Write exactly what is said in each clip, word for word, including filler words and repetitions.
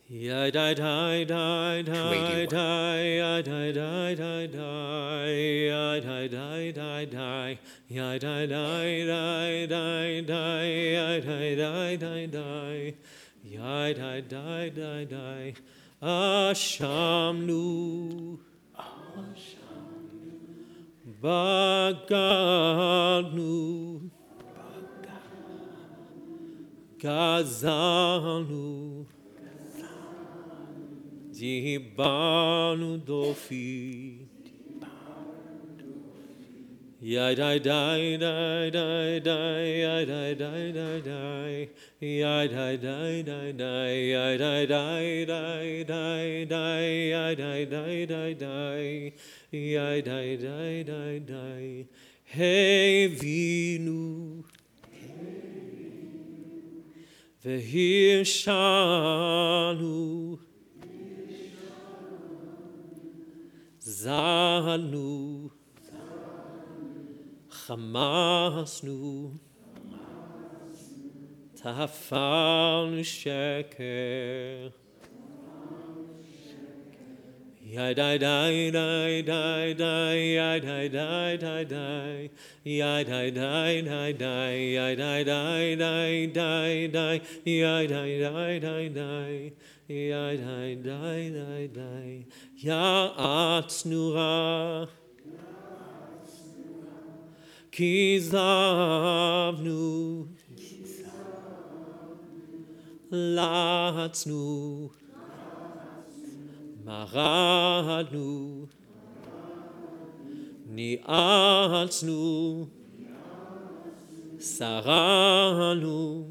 Ya die die die two die eighty-one. die ya die die die die ya die die die die ya die die die die die ya die die die die ya die die die die Ashamnu Baganu Gazanu Dibanu Dofi Ya die die die die die ya die die die die ya die die die die ya die die die die die ya die die die die ya die die die die Hey Vinu Vehirshanu Zanu Hamasnu Tafanu Sheker Ya die die die die die ya die die die die ya die die die die ya die die die die die ya die die die die ya die die die die ya atsnura Kizavnu Latsnu Maradnu Niatsnu Saranu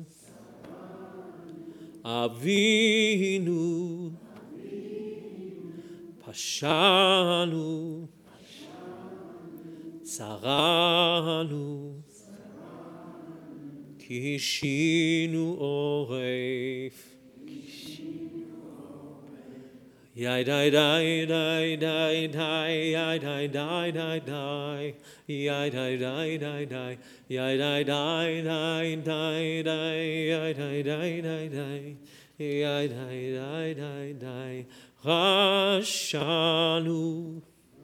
Avinu Pashanu Saranu Kishinu Oref Ya die die die die die ya die die die die ya die die die die ya die die die die die ya die die die die ya die die die die Rashanu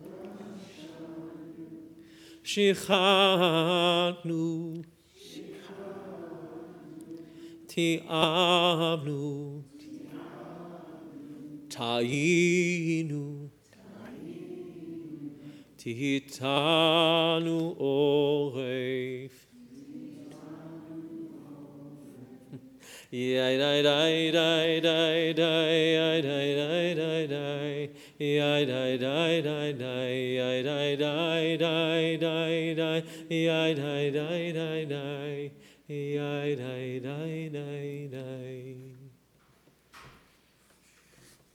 Shichatnu Tiavnu Tainu Titanu Oref Ya die die die die die ya die die die die ya die die die die ya die die die die die ya die die die die ya die die die die